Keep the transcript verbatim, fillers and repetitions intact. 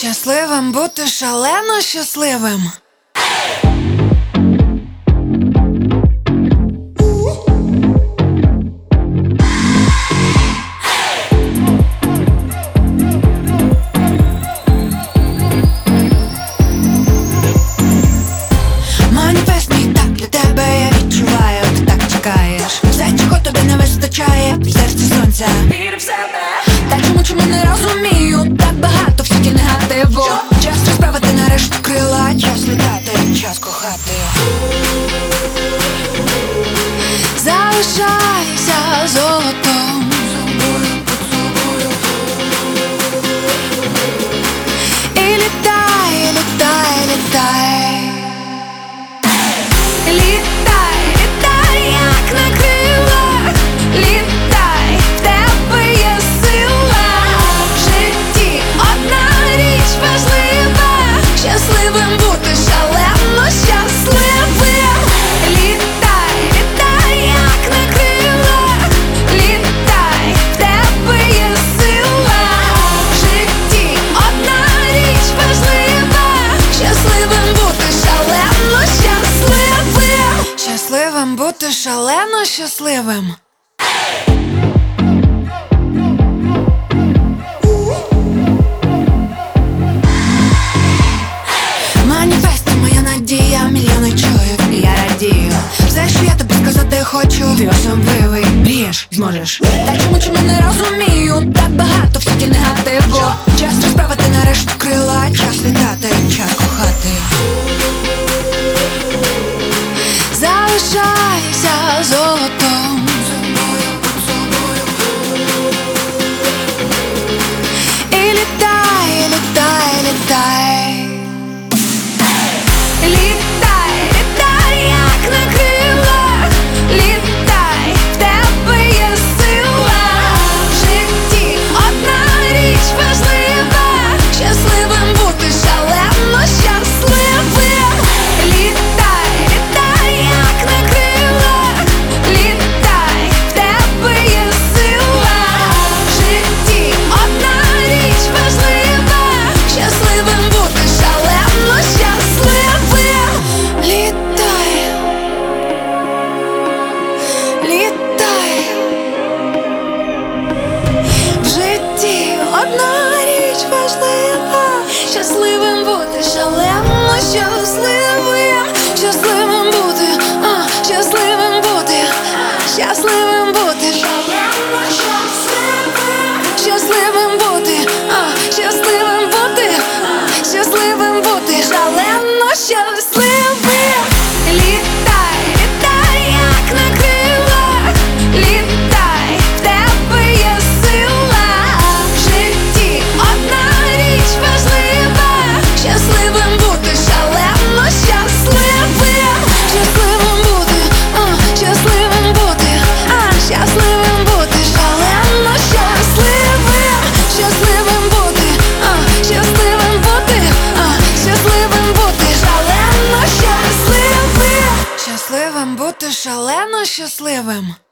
Щасливим бути шалено щасливим. Маніфест мій так для тебе, я відчуваю, ти так чекаєш. Все, чого тобі не вистачає, в серці сонця. Вір в себе. Та чому, чому не розумію, так багато всякі негативу. Час розправити нарешті крила, час літати, час кохати. Залишайся золотом. І літай, літай, літай. Літай, літай, як на крилах. Літай, в тебе є сила. В житті одна річ важлива. Щасливим бути шалено щасливим. Літай, літай, як на крилах. Літай, в тебе є сила. В житті одна річ важлива. Щасливим бути шалено щасливим. Щасливим бути шалено щасливим. Маніфест — моя надія, мільйони чують, і я радію. Все, що я тобі сказати хочу, ти особливий, мрієш, зможеш. Та чому, чому не розумію, так багато всякі негативу. Час розправити нарешті крила, час літати, час кохати. Залишайся золотом. І літай, літай, літай. Літай, літай, як на крилах. Літай, в тебе є сила. В житті одна річ важлива. Щасливим бути шалено щасливим. Літай, літай, як на крилах. Літай, в тебе є сила. В житті одна річ важлива. Щасливим бути шалено щасливим. Літай, літай. В житті одна річ важлива. Щасливим бути шалено щасливим. Щасливим бути, а, щасливим бути, щасливим бути шалено щасливим. Щасливим бути, а, щасливим бути, щасливим бути шалено щасливим. Літай, літай, як на крилах. Літай, в тебе є сила. В житті одна річ важлива. Щасливим бути шалено щасливим. Щасливим бути, а, щасливим бути, а, щасливим бути шалено щасливим. Щасливим бути, а, щасливим бути, а, щасливим бути шалено щасливим. Щасливим бути шалено щасливим.